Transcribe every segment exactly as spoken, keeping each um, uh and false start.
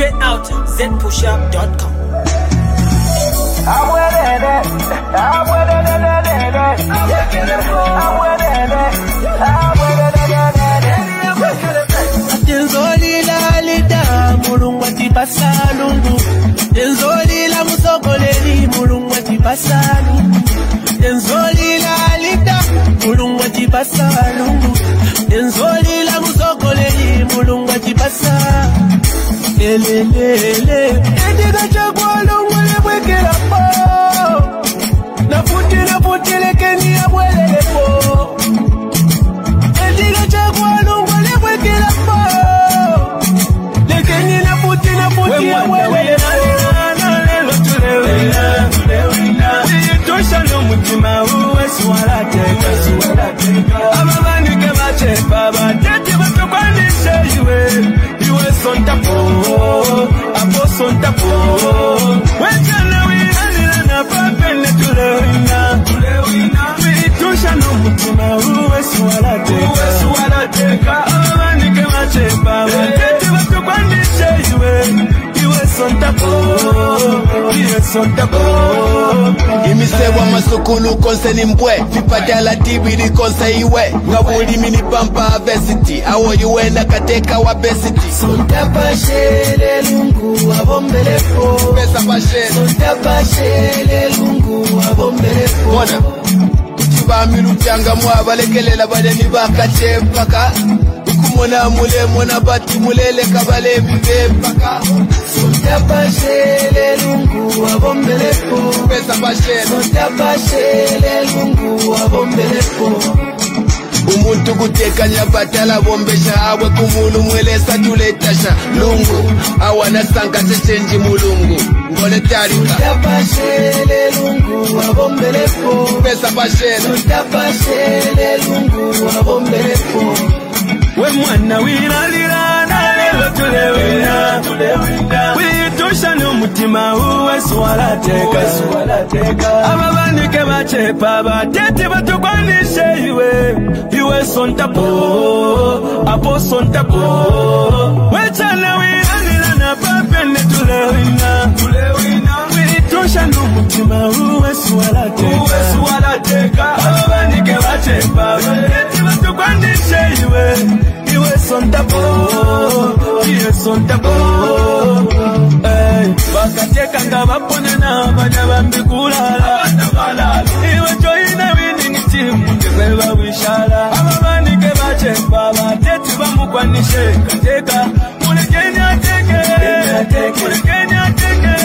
Straight out z push up dot com. Tenzolila lida mulungu atipasalungu. Tenzolila musokoleli mulungu atipasalungu. Tenzolila lida mulungu atipasalungu. Tenzolila musokoleli mulungu atipasalungu. Lele lele Ediga chakwa lungu lebwekela po. Nafuti nafuti lekeni ya mwelele po. Ediga chakwa lungu lebwekela po. Lekeni nafuti nafuti ya mwelele po. Nalelo tulewina tulewina Tuyitosha n'umutima uwe siwalateka Ababanike bachepa batete batukwanishe iwe Iwe sontapo Apo sontapo Wechana wihanila na papene tulewina Tuyitosha n'umutima uwe siwalateka Ababanike bachepa batete batukwanishe iwe Iwe sontapo Iwe sontapo Imisewa masukulu konse ni mbwe Vipata la tibiri konse iwe Ngabuli mini pampa avesity Awo yuwe na kateka wa besity Sonta pashele lungu wabombelepo Pesa pashele Sonta pashele lungu wabombelepo Mwana Kuchiba milu changa mwa Balekelela badeni baka chepaka Ukumona mule mwana bati mulele kabale vive paka Sonta pashele lungu wabombelepo Pesa pashele Sonta pashele lungu wabombelepo Umuntu gutekanya batala bombesha awe kumulu mwelesa tuletasha lungu awana sanka sechenji mulungu ngole tarika Sonta pashele lungu wabombelepo Pesa pashele Sonta pashele lungu wabombelepo We mwana wilalila na lelo tulewina Tuyitosha n'umutima uwe siwalateka Ababanike bachepa batete batukwanishe iwe Iwe sontapo Apo sontapo Wechana wilalila na papene tulewina Tuyitosha n'umutima uwe siwalateka Ababanike bachepa batete batukwanishe iwe Iwe sontapo, iwe sontapo Hey, wakateka nga bapone na banya bambikulala Iwe joina winning team, ngebeba wishala Ababanike bachepa, batete bamukwanishe Kateka, mulekeni ateke Mulekeni ateke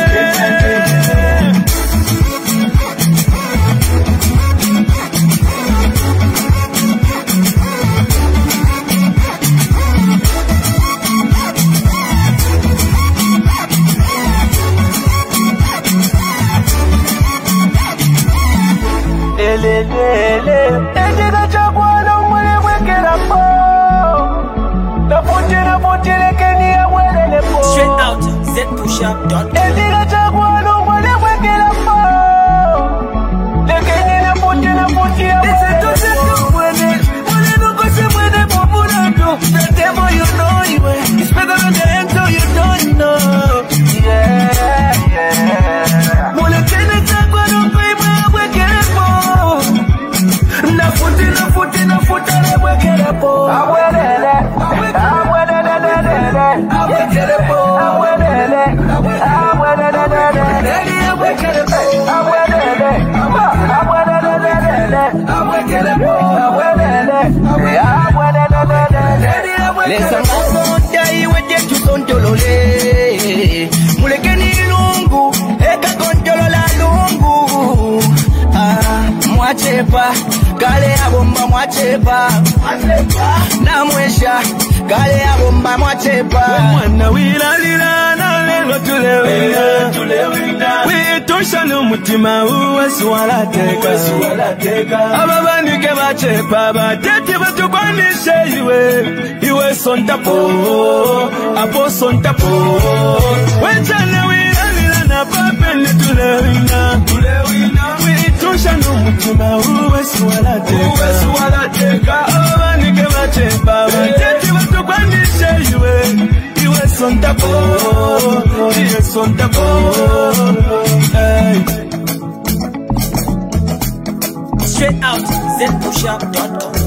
Ediga chakwa lungu lebwekela po. Nafuti nafuti lekeni ya mwelele po. Straight out z push up dot com. Ediga chakwa lungu lebwekela po. Lekeni nafuti nafuti ya mwelele po. Mwene, mwene nuko se mwene populato. The devil you know iwe. It's better than the angel you don't know. Yeah, yeah. Mulekeni chakwa lungu lebwekela po. Nafuti nafuti nafuti lebwekela po. Awelele, awelele, awelele po. Awelele, awelele, awelele po. Awelele, awelele po. Awelele, awelele. Lesa makonda iwe jetu tontolole. Mulekeni lungu, eka kontolola lungu. Ah, mwachepa, kale abomba mwachepa. Na mwesha, kale abomba mwachepa. We mwana wilalila na lelo tulewina Tuyitosha n'umutima uwe siwalateka Ababanike bachepa batete batukwanishe iwe Iwe sontapo, apo sontapo Wechana wilalila na papene tulewina Tuyitosha n'umutima uwe siwalateka Ababanike bachepa batete batukwanishe iwe Iwe is on top, oh, she is on top, oh, hey. Straight out, Z push up dot com.